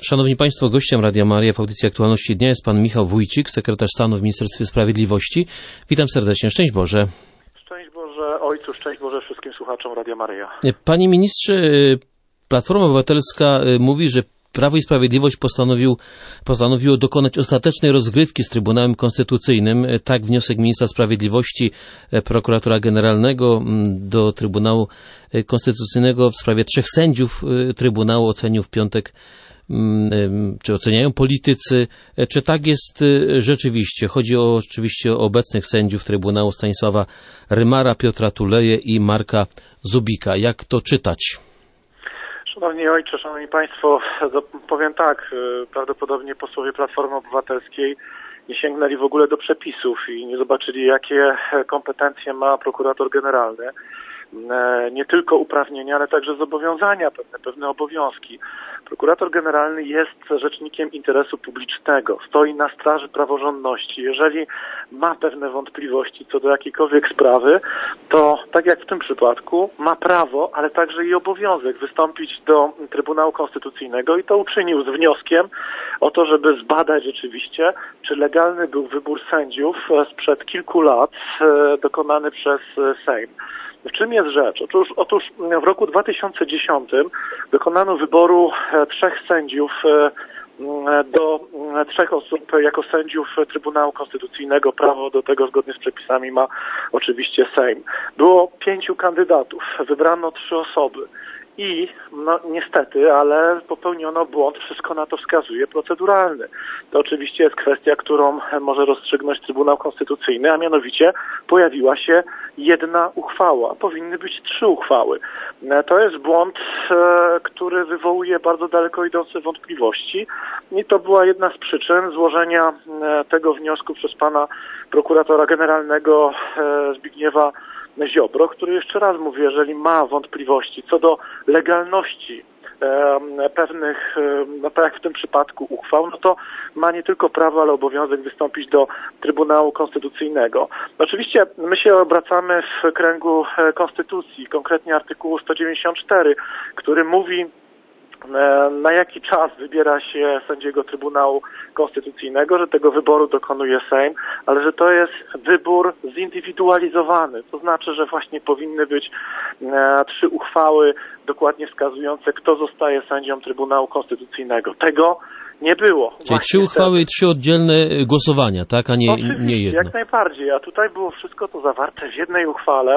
Szanowni Państwo, gościem Radia Maryja w audycji Aktualności Dnia jest pan Michał Wójcik, sekretarz stanu w Ministerstwie Sprawiedliwości. Witam serdecznie. Szczęść Boże. Szczęść Boże Ojcu, szczęść Boże wszystkim słuchaczom Radia Maryja. Panie ministrze, Platforma Obywatelska mówi, że Prawo i Sprawiedliwość postanowiło dokonać ostatecznej rozgrywki z Trybunałem Konstytucyjnym. Tak wniosek ministra sprawiedliwości, prokuratora generalnego do Trybunału Konstytucyjnego w sprawie 3 sędziów Trybunału ocenił w piątek, czy oceniają politycy. Czy tak jest rzeczywiście? Chodzi oczywiście o obecnych sędziów Trybunału Stanisława Rymara, Piotra Tuleję i Marka Zubika. Jak to czytać? Szanowni Ojcze, Szanowni Państwo, powiem tak, prawdopodobnie posłowie Platformy Obywatelskiej nie sięgnęli w ogóle do przepisów i nie zobaczyli, jakie kompetencje ma prokurator generalny. Nie tylko uprawnienia, ale także zobowiązania, pewne obowiązki. Prokurator generalny jest rzecznikiem interesu publicznego, stoi na straży praworządności. Jeżeli ma pewne wątpliwości co do jakiejkolwiek sprawy, to tak jak w tym przypadku ma prawo, ale także i obowiązek wystąpić do Trybunału Konstytucyjnego i to uczynił z wnioskiem o to, żeby zbadać rzeczywiście, czy legalny był wybór sędziów sprzed kilku lat dokonany przez Sejm. W czym jest rzecz? Otóż w roku 2010 dokonano wyboru 3 sędziów do 3 osób jako sędziów Trybunału Konstytucyjnego. Prawo do tego zgodnie z przepisami ma oczywiście Sejm. Było 5 kandydatów, wybrano 3 osoby. I niestety, ale popełniono błąd, wszystko na to wskazuje, proceduralny. To oczywiście jest kwestia, którą może rozstrzygnąć Trybunał Konstytucyjny, a mianowicie pojawiła się 1 uchwała. Powinny być 3 uchwały. To jest błąd, który wywołuje bardzo daleko idące wątpliwości i to była jedna z przyczyn złożenia tego wniosku przez pana prokuratora generalnego Zbigniewa Ziobro, który, jeszcze raz mówię, jeżeli ma wątpliwości co do legalności pewnych, tak jak w tym przypadku uchwał, no to ma nie tylko prawo, ale obowiązek wystąpić do Trybunału Konstytucyjnego. Oczywiście my się obracamy w kręgu Konstytucji, konkretnie artykułu 194, który mówi, na jaki czas wybiera się sędziego Trybunału Konstytucyjnego, że tego wyboru dokonuje Sejm, ale że to jest wybór zindywidualizowany. To znaczy, że właśnie powinny być 3 uchwały dokładnie wskazujące, kto zostaje sędzią Trybunału Konstytucyjnego. Tego nie było. Czyli właśnie 3 uchwały i 3 oddzielne głosowania, tak? A nie jedno. Jak najbardziej. A tutaj było wszystko to zawarte w jednej uchwale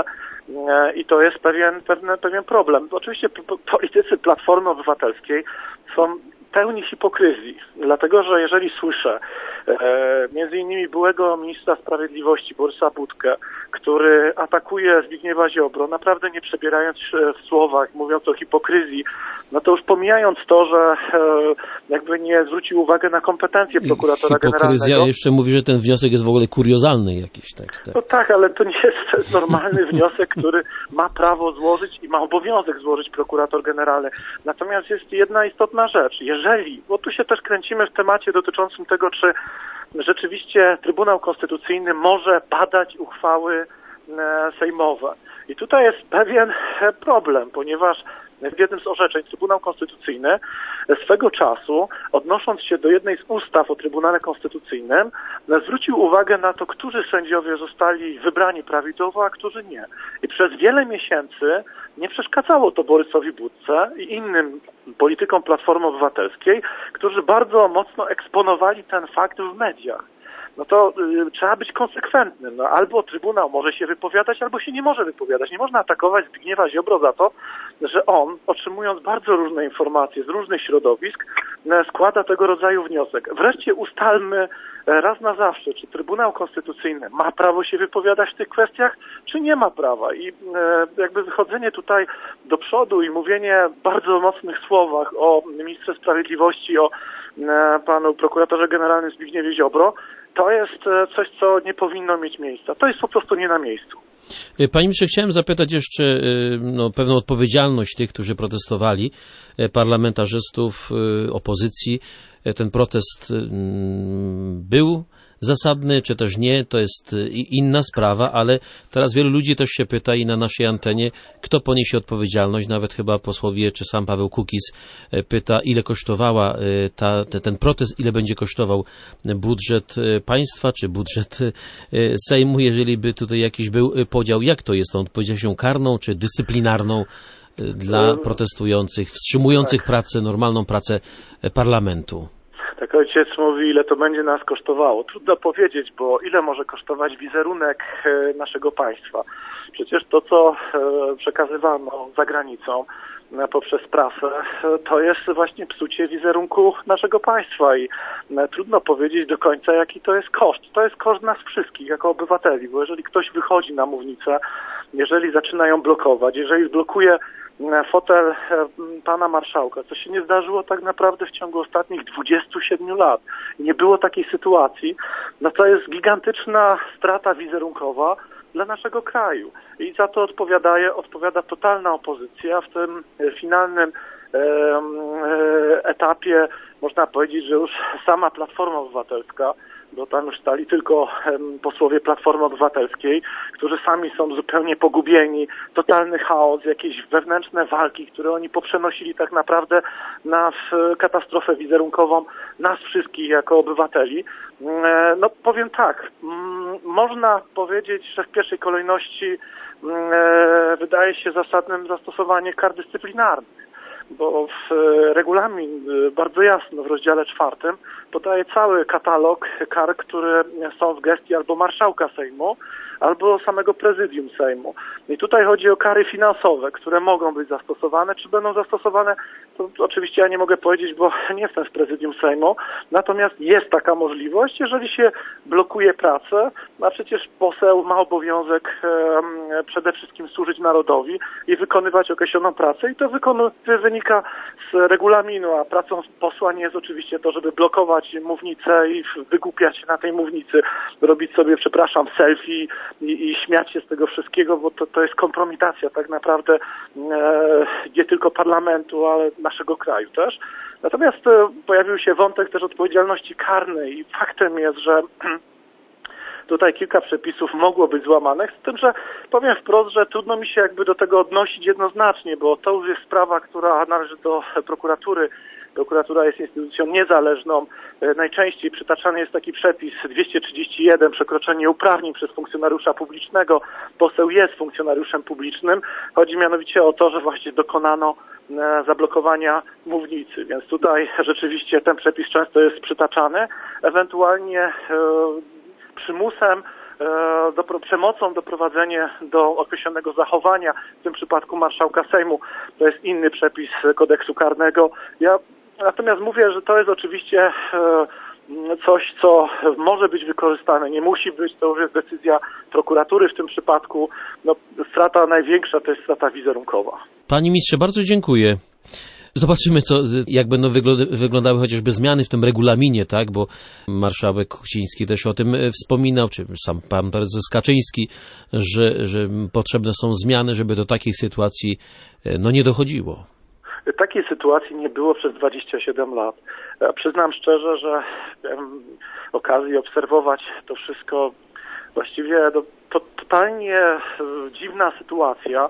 i to jest pewien problem. Oczywiście politycy Platformy Obywatelskiej są pełni hipokryzji, dlatego że jeżeli słyszę między innymi byłego ministra sprawiedliwości Borysa Budkę, który atakuje Zbigniewa Ziobro, naprawdę nie przebierając w słowach, mówiąc o hipokryzji, no to już pomijając to, że jakby nie zwrócił uwagi na kompetencje prokuratora Hipokryzja generalnego. jeszcze mówi, że ten wniosek jest w ogóle kuriozalny jakiś. Tak. No tak, ale to nie jest normalny wniosek, który ma prawo złożyć i ma obowiązek złożyć prokurator generalny. Natomiast jest jedna istotna rzecz. Jeżeli, bo tu się też kręcimy w temacie dotyczącym tego, czy rzeczywiście Trybunał Konstytucyjny może badać uchwały sejmowe. I tutaj jest pewien problem, ponieważ w jednym z orzeczeń Trybunał Konstytucyjny swego czasu, odnosząc się do jednej z ustaw o Trybunale Konstytucyjnym, zwrócił uwagę na to, którzy sędziowie zostali wybrani prawidłowo, a którzy nie. I przez wiele miesięcy nie przeszkadzało to Borysowi Budce i innym politykom Platformy Obywatelskiej, którzy bardzo mocno eksponowali ten fakt w mediach. No to trzeba być konsekwentnym. No, albo Trybunał może się wypowiadać, albo się nie może wypowiadać. Nie można atakować Zbigniewa Ziobro za to, że on, otrzymując bardzo różne informacje z różnych środowisk, składa tego rodzaju wniosek. Wreszcie ustalmy raz na zawsze, czy Trybunał Konstytucyjny ma prawo się wypowiadać w tych kwestiach, czy nie ma prawa. I jakby wychodzenie tutaj do przodu i mówienie w bardzo mocnych słowach o ministrze sprawiedliwości, o panu prokuratorze generalnym Zbigniewie Ziobro, to jest coś, co nie powinno mieć miejsca. To jest po prostu nie na miejscu. Panie ministrze, chciałem zapytać jeszcze pewną odpowiedzialność tych, którzy protestowali, parlamentarzystów opozycji. ten protest był zasadny, czy też nie, to jest inna sprawa, ale teraz wielu ludzi też się pyta i na naszej antenie, kto poniesie odpowiedzialność, nawet chyba posłowie, czy sam Paweł Kukiz pyta, ile kosztowała ten protest, ile będzie kosztował budżet państwa, czy budżet Sejmu, jeżeli by tutaj jakiś był podział, jak to jest, tą odpowiedzialnością karną, czy dyscyplinarną dla protestujących, wstrzymujących pracę, normalną pracę parlamentu? Tak ojciec mówi, ile to będzie nas kosztowało. Trudno powiedzieć, bo ile może kosztować wizerunek naszego państwa. Przecież to, co przekazywano za granicą poprzez prasę, to jest właśnie psucie wizerunku naszego państwa i trudno powiedzieć do końca, jaki to jest koszt. To jest koszt nas wszystkich jako obywateli, bo jeżeli ktoś wychodzi na mównicę, jeżeli zaczyna ją blokować, jeżeli zblokuje fotel pana marszałka, co się nie zdarzyło tak naprawdę w ciągu ostatnich 27 lat. Nie było takiej sytuacji. No to jest gigantyczna strata wizerunkowa dla naszego kraju. I za to odpowiada totalna opozycja. W tym finalnym etapie można powiedzieć, że już sama Platforma Obywatelska, bo tam już stali tylko posłowie Platformy Obywatelskiej, którzy sami są zupełnie pogubieni, totalny chaos, jakieś wewnętrzne walki, które oni poprzenosili tak naprawdę na katastrofę wizerunkową nas wszystkich jako obywateli. No powiem tak, można powiedzieć, że w pierwszej kolejności wydaje się zasadnym zastosowanie kar dyscyplinarnych, bo regulamin bardzo jasno w rozdziale 4 podaje cały katalog kar, które są w gestii albo marszałka Sejmu, albo samego prezydium Sejmu. I tutaj chodzi o kary finansowe, które mogą być zastosowane. Czy będą zastosowane, to oczywiście ja nie mogę powiedzieć, bo nie jestem z prezydium Sejmu. Natomiast jest taka możliwość, jeżeli się blokuje pracę, a przecież poseł ma obowiązek przede wszystkim służyć narodowi i wykonywać określoną pracę i to wynika z regulaminu, a pracą posła nie jest oczywiście to, żeby blokować mównicę i wygłupiać się na tej mównicy, robić sobie, selfie i śmiać się z tego wszystkiego, bo to jest kompromitacja tak naprawdę nie tylko parlamentu, ale naszego kraju też. Natomiast pojawił się wątek też odpowiedzialności karnej i faktem jest, że tutaj kilka przepisów mogło być złamanych, z tym, że powiem wprost, że trudno mi się jakby do tego odnosić jednoznacznie, bo to już jest sprawa, która należy do prokuratury. Prokuratura jest instytucją niezależną. Najczęściej przytaczany jest taki przepis 231, przekroczenie uprawnień przez funkcjonariusza publicznego. Poseł jest funkcjonariuszem publicznym. Chodzi mianowicie o to, że właśnie dokonano zablokowania mównicy, więc tutaj rzeczywiście ten przepis często jest przytaczany. Ewentualnie przymusem, przemocą doprowadzenie do określonego zachowania, w tym przypadku marszałka Sejmu. To jest inny przepis kodeksu karnego. Ja natomiast mówię, że to jest oczywiście coś, co może być wykorzystane, nie musi być, to już jest decyzja prokuratury w tym przypadku. No, strata największa to jest strata wizerunkowa. Panie ministrze, bardzo dziękuję. Zobaczymy, jak będą wyglądały chociażby zmiany w tym regulaminie, tak? Bo marszałek Kuchciński też o tym wspominał, czy sam pan prezes Kaczyński, że potrzebne są zmiany, żeby do takich sytuacji nie dochodziło. Takiej sytuacji nie było przez 27 lat. Ja przyznam szczerze, że miałem okazję obserwować to wszystko. Właściwie to totalnie dziwna sytuacja.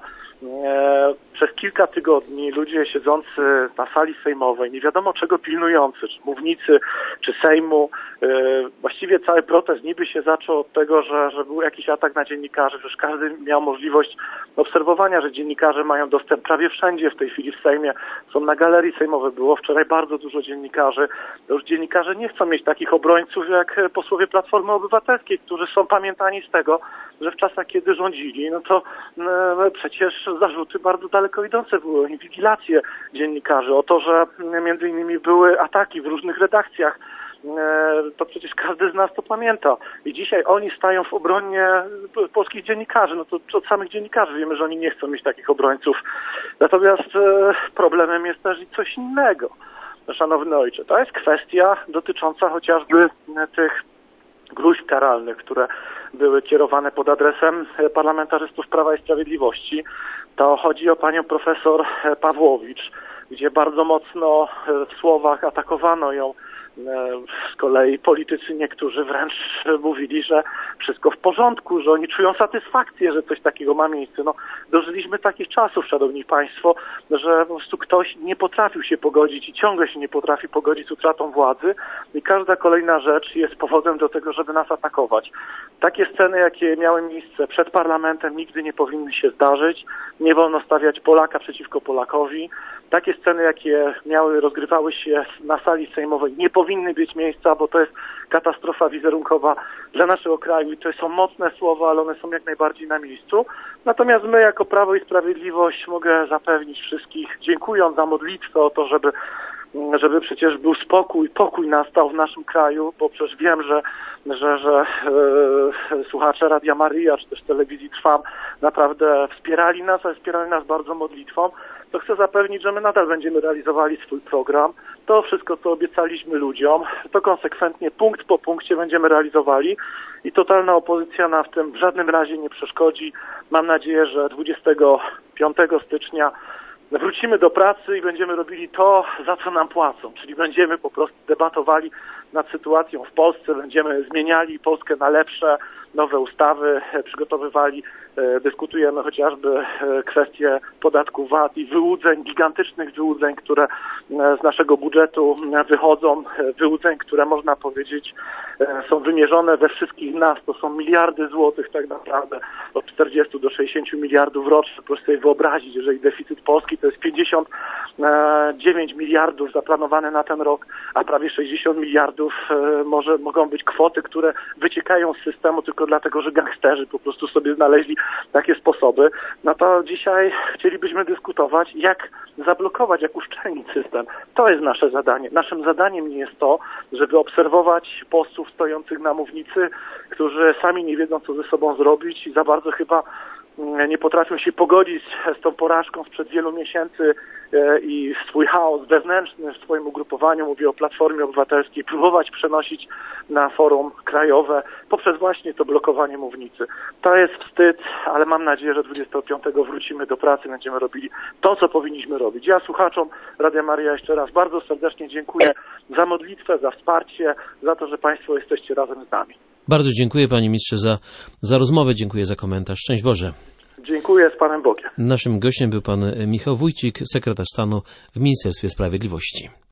Przez kilka tygodni ludzie siedzący na sali sejmowej, nie wiadomo czego pilnujący, czy mównicy, czy Sejmu, właściwie cały protest niby się zaczął od tego, że był jakiś atak na dziennikarzy, że każdy miał możliwość obserwowania, że dziennikarze mają dostęp prawie wszędzie w tej chwili w Sejmie, są na galerii sejmowej, było wczoraj bardzo dużo dziennikarzy. Już dziennikarze nie chcą mieć takich obrońców jak posłowie Platformy Obywatelskiej, którzy są pamiętani z tego, że w czasach, kiedy rządzili, no to przecież zarzuty bardzo daleko idące były, inwigilacje dziennikarzy, o to, że między innymi były ataki w różnych redakcjach. To przecież każdy z nas to pamięta. I dzisiaj oni stają w obronie polskich dziennikarzy. No to od samych dziennikarzy wiemy, że oni nie chcą mieć takich obrońców. Natomiast problemem jest też i coś innego. Szanowny ojcze, to jest kwestia dotycząca chociażby tych gróźb karalnych, które były kierowane pod adresem parlamentarzystów Prawa i Sprawiedliwości. To chodzi o panią profesor Pawłowicz, gdzie bardzo mocno w słowach atakowano ją Z kolei politycy niektórzy wręcz mówili, że wszystko w porządku, że oni czują satysfakcję, że coś takiego ma miejsce. No, dożyliśmy takich czasów, szanowni państwo, że po prostu ktoś nie potrafił się pogodzić i ciągle się nie potrafi pogodzić z utratą władzy i każda kolejna rzecz jest powodem do tego, żeby nas atakować. Takie sceny, jakie miały miejsce przed parlamentem, nigdy nie powinny się zdarzyć. Nie wolno stawiać Polaka przeciwko Polakowi. Takie sceny, jakie rozgrywały się na sali sejmowej, nie powinny mieć miejsca, bo to jest katastrofa wizerunkowa dla naszego kraju i to są mocne słowa, ale one są jak najbardziej na miejscu. Natomiast my jako Prawo i Sprawiedliwość mogę zapewnić wszystkich, dziękując za modlitwę o to, żeby przecież był pokój nastał w naszym kraju, bo przecież wiem, że słuchacze Radia Maryja czy też telewizji Trwam naprawdę wspierali nas bardzo modlitwą, to chcę zapewnić, że my nadal będziemy realizowali swój program. To wszystko, co obiecaliśmy ludziom, to konsekwentnie punkt po punkcie będziemy realizowali i totalna opozycja nam w tym w żadnym razie nie przeszkodzi. Mam nadzieję, że 25 stycznia wrócimy do pracy i będziemy robili to, za co nam płacą, czyli będziemy po prostu debatowali nad sytuacją w Polsce, będziemy zmieniali Polskę na lepsze, nowe ustawy przygotowywali, dyskutujemy chociażby kwestie podatku VAT i gigantycznych wyłudzeń, które z naszego budżetu wychodzą, wyłudzeń, które można powiedzieć są wymierzone we wszystkich nas, to są miliardy złotych tak naprawdę, od 40 do 60 miliardów rocznie, proszę sobie wyobrazić, jeżeli deficyt Polski to jest 59 miliardów zaplanowane na ten rok, a prawie 60 miliardów mogą być kwoty, które wyciekają z systemu tylko dlatego, że gangsterzy po prostu sobie znaleźli takie sposoby. No to dzisiaj chcielibyśmy dyskutować, jak zablokować, jak uszczelnić system. To jest nasze zadanie. Naszym zadaniem nie jest to, żeby obserwować posłów stojących na mównicy, którzy sami nie wiedzą, co ze sobą zrobić i za bardzo chyba nie potrafią się pogodzić z tą porażką sprzed wielu miesięcy i swój chaos wewnętrzny w swoim ugrupowaniu, mówię o Platformie Obywatelskiej, próbować przenosić na forum krajowe poprzez właśnie to blokowanie mównicy. To jest wstyd, ale mam nadzieję, że 25 wrócimy do pracy, będziemy robili to, co powinniśmy robić. Ja słuchaczom Radia Maryja jeszcze raz bardzo serdecznie dziękuję za modlitwę, za wsparcie, za to, że Państwo jesteście razem z nami. Bardzo dziękuję panie ministrze za rozmowę, dziękuję za komentarz. Szczęść Boże. Dziękuję, z Panem Bogiem. Naszym gościem był pan Michał Wójcik, sekretarz stanu w Ministerstwie Sprawiedliwości.